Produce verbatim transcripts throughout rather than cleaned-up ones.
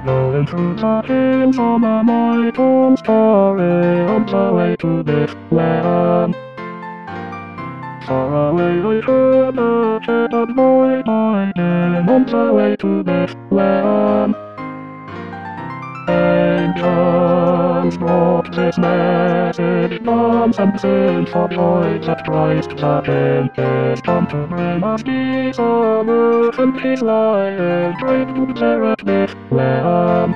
Going through the hills on a night on story on the way to this land. Far away I heard a shepherd boy hiding on the way to this land. Angels brought this message, dance and sing for joy that Christ the King is come to bring us peace on earth and his lion straight to there at this land.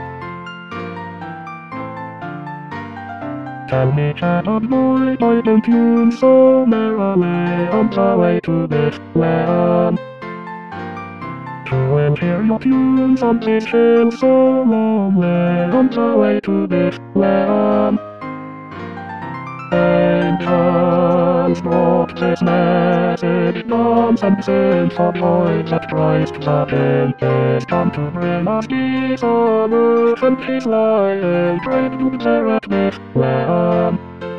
Tell me, shepherd boy, why don't you so merrily on the way to this land? To will hear your tunes on this hill so lonely on the way to this land. Angels brought this message, dance and sing for joy that Christ the King is come to bring us peace on earth and his lion straight to there at this land.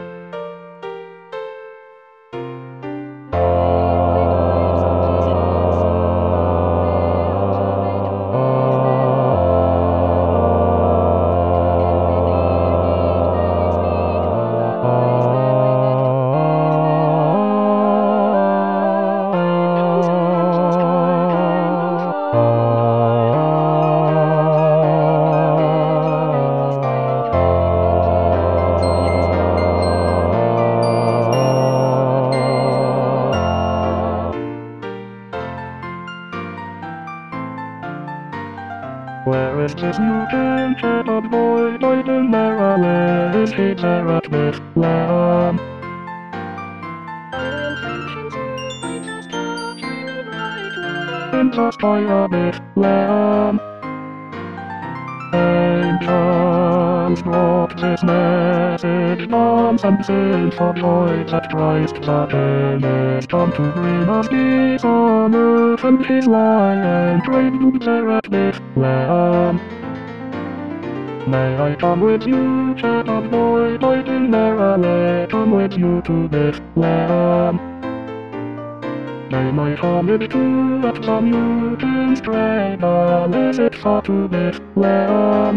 Where is this new king, shepherd boy, riding merrily? Is he there at this land? In the sky of this land. Angels brought this message, dance and sing for joy that Christ the King is come to bring us peace on earth and his lion straight to there at this land. May I come with you, shepherd boy, riding merrily, come with you to this land. May my homage too at the new king's cradle is it far to this land.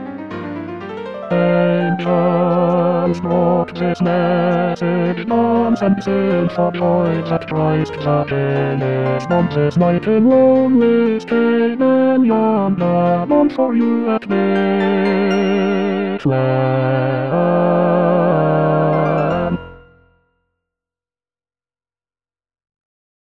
Angels brought this message, dance and sing for joy that Christ the King is on this night in lonely Canaan yonder, born for you at this land.